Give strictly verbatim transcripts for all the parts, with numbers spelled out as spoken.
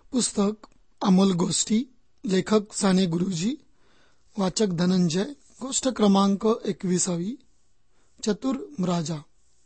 पुस्तक अमोल गोष्टी, लेखक साने गुरुजी, वाचक धनंजय. गोष्ट क्रमांक एकविसावी. चतुर राजा.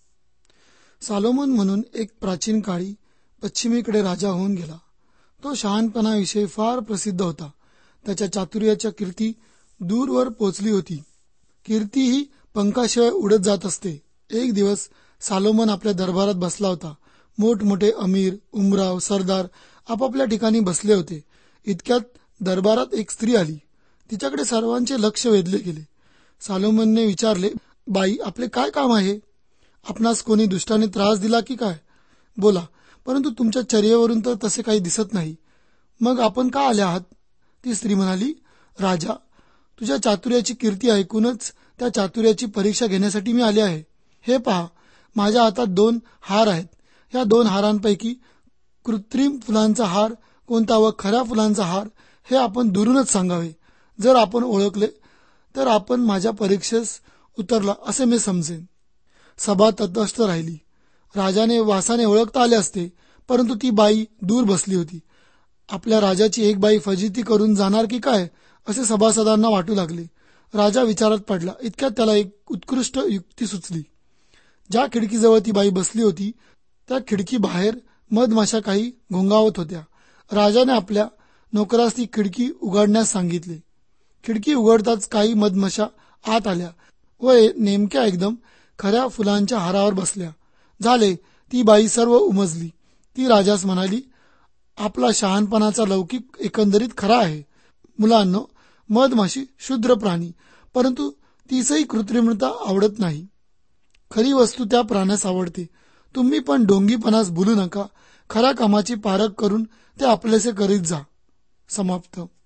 सालोमन म्हणून एक प्राचीन काळी पश्चिमेकडे राजा होऊन गेला. तो शहाणपणाविषयी फार प्रसिद्ध होता. त्याच्या चातुर्याच्या कीर्ती दूरवर पोचली होती. कीर्ती ही पंखाशिवाय उडत जात असते. एक दिवस सालोमन आपल्या दरबारात बसला होता. मोठमोठे अमीर, उमराव, सरदार आपापल्या ठिकाणी बसले होते. इतक्यात दरबारात एक स्त्री आली. तिच्याकडे सर्वांचे लक्ष वेधले गेले. सालोमनने विचारले, बाई, आपले काय काम आहे? आपणास कोणी दुष्टाने त्रास दिला की काय? बोला, परंतु तुमच्या चर्येवरून तर तसे काही दिसत नाही. मग आपण का आले आहात? ती स्त्री म्हणाली, राजा, तुझ्या चातुर्याची कीर्ती ऐकूनच त्या चातुर्याची परीक्षा घेण्यासाठी मी आले आहे. हे पहा, माझ्या हातात दोन हार आहेत. या दोन हारांपैकी कृत्रिम फुलांचा हार कोणता व खऱ्या फुलांचा हार हे आपण दुरूनच सांगावे. जर आपण ओळखले तर आपण माझ्या परीक्षेस उतरला असे मी समजेन. सभा तटस्थ राहिली. राजाने वासाने ओळखता आले असते, परंतु ती बाई दूर बसली होती. आपल्या राजाची एक बाई फजिती करून जाणार की काय असे सभासदांना वाटू लागले. राजा विचारात पडला. इतक्यात त्याला एक उत्कृष्ट युक्ती सुचली. ज्या खिडकीजवळ ती बाई बसली होती त्या खिडकी बाहेर मधमाशा काही घोंगावत होत्या. राजाने आपल्या नोकरास ती खिडकी उघडण्यास सांगितले. खिडकी उघडताच काही मधमाशा आत आल्या व नेमक्या एकदम खऱ्या फुलांच्या हारावर बसल्या. झाले, ती बाई सर्व उमजली. ती राजास म्हणाली, आपला शहाणपणाचा लौकिक एकंदरीत खरा आहे. मुलांनो, मधमाशी क्षुद्र प्राणी, परंतु तिसही कृत्रिमता आवडत नाही. खरी वस्तू त्या प्राण्यास आवडते. तुम्ही पण ढोंगीपणास भुलू नका. खऱ्या कामाची पारख करून ते आपलेसे करीत जा. समाप्त.